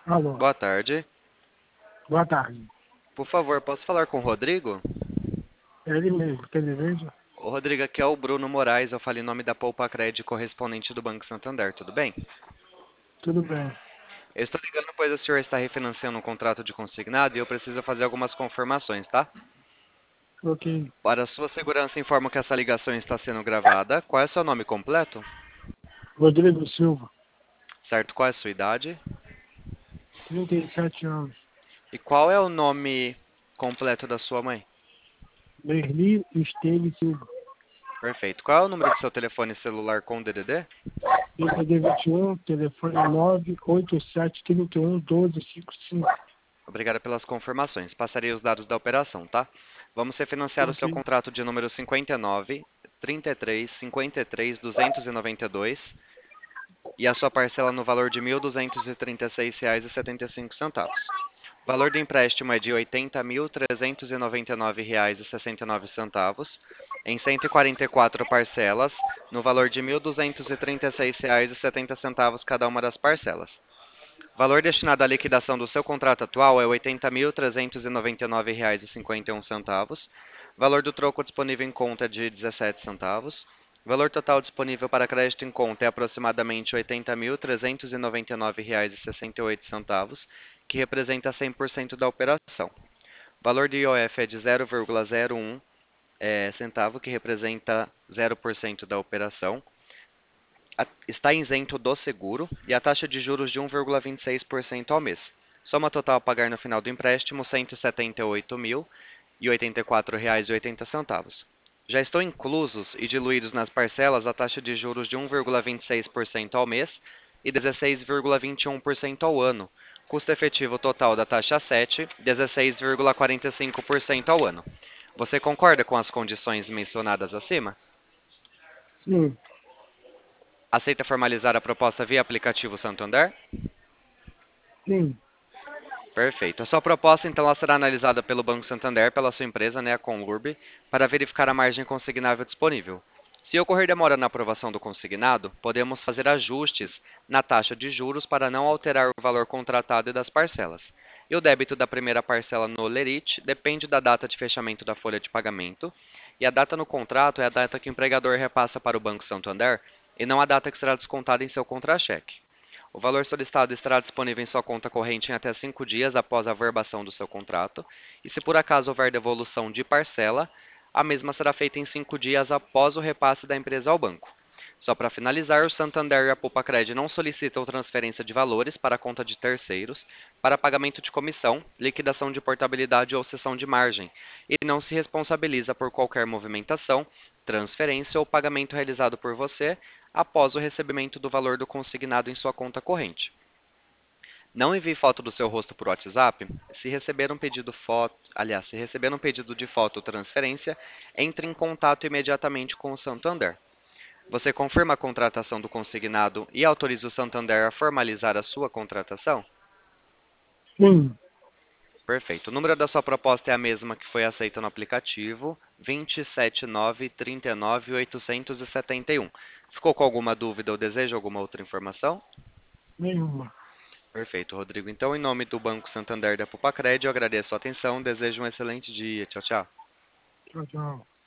Alô, Boa tarde. boa tarde. Por favor, posso falar com o Rodrigo? É ele mesmo, quer deseja? O Rodrigo, aqui é o Bruno Moraes. Eu falei em nome da Poupa Cred, correspondente do Banco Santander, tudo bem? Tudo bem. Eu estou ligando pois o senhor está refinanciando um contrato de consignado e eu preciso fazer algumas confirmações, tá? Ok. Para sua segurança, informo que essa ligação está sendo gravada. Qual é o seu nome completo? Rodrigo Silva, Certo, qual é a sua idade? 37 anos. E qual é o nome completo da sua mãe? Berli Esteves Silva. Perfeito. Qual é o número do seu telefone celular com DDD? PPD 21, telefone 987311255. Obrigado pelas confirmações. Passarei os dados da operação, tá? Vamos refinanciar o Ok. seu contrato de número 59, 33, 53, 292 e a sua parcela no valor de R$ 1.236,75. O valor do empréstimo é de R$ 80.399,69 em 144 parcelas, no valor de R$ 1.236,70 cada uma das parcelas. O valor destinado à liquidação do seu contrato atual é R$ 80.399,51. Valor do troco disponível em conta é de 17 centavos. Valor total disponível para crédito em conta é aproximadamente R$ 80.399,68, que representa 100% da operação. O valor do IOF é de 0,01 centavo, que representa 0% da operação. Está isento do seguro e a taxa de juros de 1,26% ao mês. Soma total a pagar no final do empréstimo, R$ 178.084,80. Já estão inclusos e diluídos nas parcelas a taxa de juros de 1,26% ao mês e 16,21% ao ano. Custo efetivo total da taxa 7, 16,45% ao ano. Você concorda com as condições mencionadas acima? Sim, Aceita formalizar a proposta via aplicativo Santander? sim. Perfeito. A sua proposta, então, ela será analisada pelo Banco Santander, pela sua empresa, né, a Conlurb, para verificar a margem consignável disponível. Se ocorrer demora na aprovação do consignado, podemos fazer ajustes na taxa de juros para não alterar o valor contratado e das parcelas. E o débito da primeira parcela no Lerite depende da data de fechamento da folha de pagamento, e a data no contrato é a data que o empregador repassa para o Banco Santander e não a data que será descontada em seu contra-cheque. O valor solicitado estará disponível em sua conta corrente em até 5 dias após a averbação do seu contrato, e se por acaso houver devolução de parcela, a mesma será feita em 5 dias após o repasse da empresa ao banco. Só para finalizar, o Santander e a Poupa-Cred não solicitam transferência de valores para a conta de terceiros, para pagamento de comissão, liquidação de portabilidade ou cessão de margem, e não se responsabiliza por qualquer movimentação, transferência ou pagamento realizado por você após o recebimento do valor do consignado em sua conta corrente. Não envie foto do seu rosto por WhatsApp. Se receber um pedido de foto ou transferência, entre em contato imediatamente com o Santander. Você confirma a contratação do consignado e autoriza o Santander a formalizar a sua contratação? Sim. Perfeito. O número da sua proposta é a mesma que foi aceita no aplicativo, 279398871. Ficou com alguma dúvida ou deseja alguma outra informação? Nenhuma. Perfeito, Rodrigo. Então, em nome do Banco Santander da Popacred, eu agradeço a atenção, desejo um excelente dia. Tchau, tchau. Tchau, tchau.